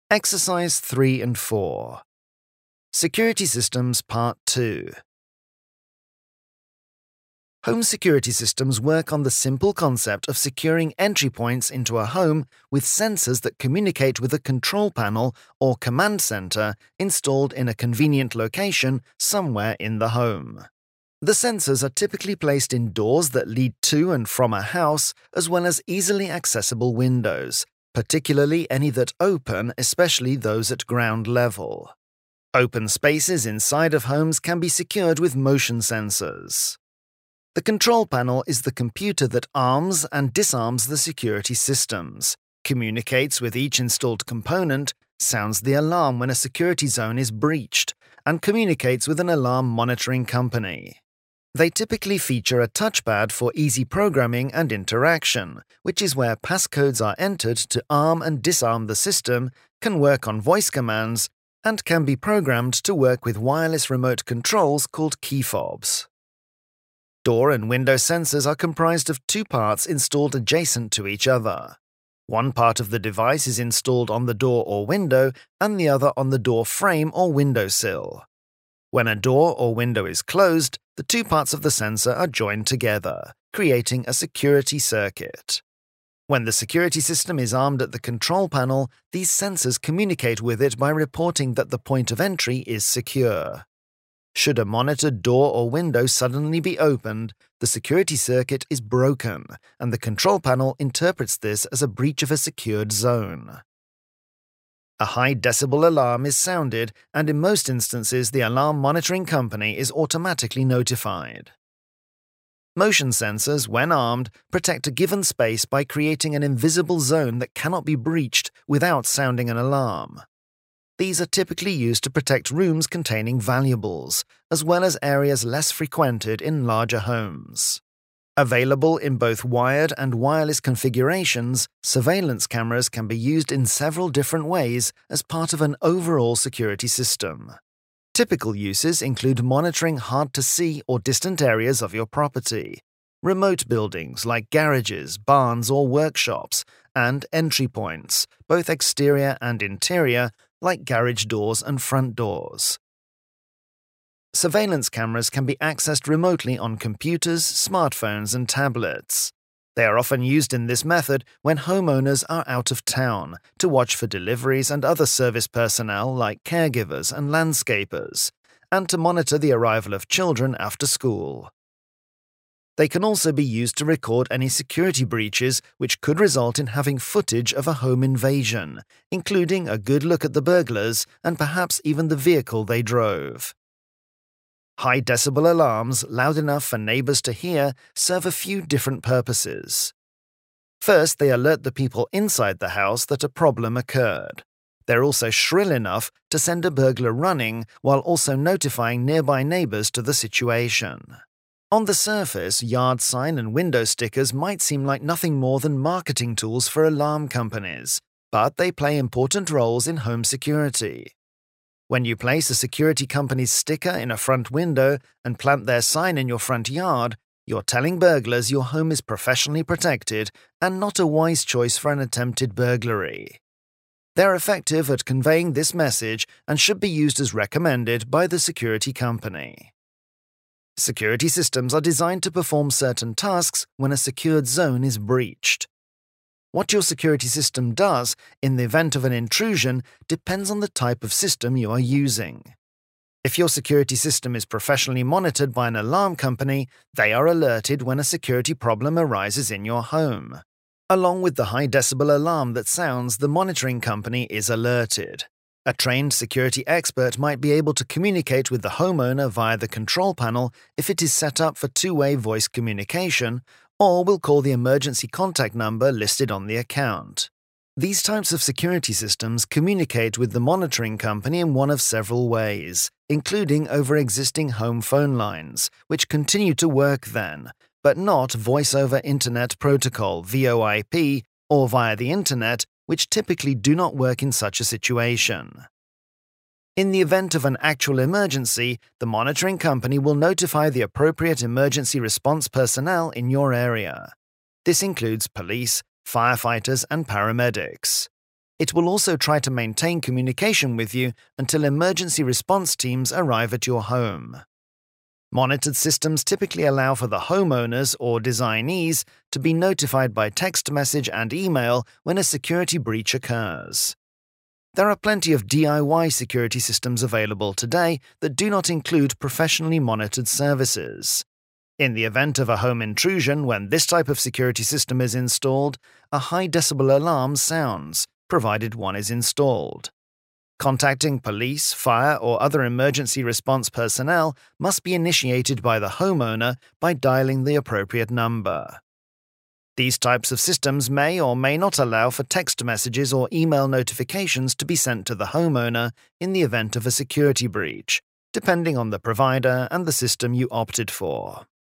Exercise 3 and 4. Security Systems Part 2. Home security systems work on the simple concept of securing entry points into a home with sensors that communicate with a control panel or command center installed in a convenient location somewhere in the home. The sensors are typically placed in doors that lead to and from a house, as well as easily accessible windows, particularly any that open, especially those at ground level. Open spaces inside of homes can be secured with motion sensors. The control panel is the computer that arms and disarms the security systems, communicates with each installed component, sounds the alarm when a security zone is breached, and communicates with an alarm monitoring company. They typically feature a touchpad for easy programming and interaction, which is where passcodes are entered to arm and disarm the system, can work on voice commands, and can be programmed to work with wireless remote controls called key fobs. Door and window sensors are comprised of two parts installed adjacent to each other. One part of the device is installed on the door or window, and the other on the door frame or windowsill. When a door or window is closed, the two parts of the sensor are joined together, creating a security circuit. When the security system is armed at the control panel, these sensors communicate with it by reporting that the point of entry is secure. Should a monitored door or window suddenly be opened, the security circuit is broken, and the control panel interprets this as a breach of a secured zone. A high-decibel alarm is sounded, and in most instances the alarm monitoring company is automatically notified. Motion sensors, when armed, protect a given space by creating an invisible zone that cannot be breached without sounding an alarm. These are typically used to protect rooms containing valuables, as well as areas less frequented in larger homes. Available in both wired and wireless configurations, surveillance cameras can be used in several different ways as part of an overall security system. Typical uses include monitoring hard-to-see or distant areas of your property, remote buildings like garages, barns, or workshops, and entry points, both exterior and interior, like garage doors and front doors. Surveillance cameras can be accessed remotely on computers, smartphones, and tablets. They are often used in this method when homeowners are out of town, to watch for deliveries and other service personnel like caregivers and landscapers, and to monitor the arrival of children after school. They can also be used to record any security breaches which could result in having footage of a home invasion, including a good look at the burglars and perhaps even the vehicle they drove. High-decibel alarms, loud enough for neighbors to hear, serve a few different purposes. First, they alert the people inside the house that a problem occurred. They're also shrill enough to send a burglar running while also notifying nearby neighbors to the situation. On the surface, yard sign and window stickers might seem like nothing more than marketing tools for alarm companies, but they play important roles in home security. When you place a security company's sticker in a front window and plant their sign in your front yard, you're telling burglars your home is professionally protected and not a wise choice for an attempted burglary. They're effective at conveying this message and should be used as recommended by the security company. Security systems are designed to perform certain tasks when a secured zone is breached. What your security system does in the event of an intrusion depends on the type of system you are using. If your security system is professionally monitored by an alarm company, they are alerted when a security problem arises in your home. Along with the high-decibel alarm that sounds, the monitoring company is alerted. A trained security expert might be able to communicate with the homeowner via the control panel if it is set up for two-way voice communication, or will call the emergency contact number listed on the account. These types of security systems communicate with the monitoring company in one of several ways, including over existing home phone lines, which continue to work then, but not Voice over Internet Protocol (VoIP) or via the Internet, which typically do not work in such a situation. In the event of an actual emergency, the monitoring company will notify the appropriate emergency response personnel in your area. This includes police, firefighters, and paramedics. It will also try to maintain communication with you until emergency response teams arrive at your home. Monitored systems typically allow for the homeowners or designees to be notified by text message and email when a security breach occurs. There are plenty of DIY security systems available today that do not include professionally monitored services. In the event of a home intrusion, when this type of security system is installed, a high decibel alarm sounds, provided one is installed. Contacting police, fire, or other emergency response personnel must be initiated by the homeowner by dialing the appropriate number. These types of systems may or may not allow for text messages or email notifications to be sent to the homeowner in the event of a security breach, depending on the provider and the system you opted for.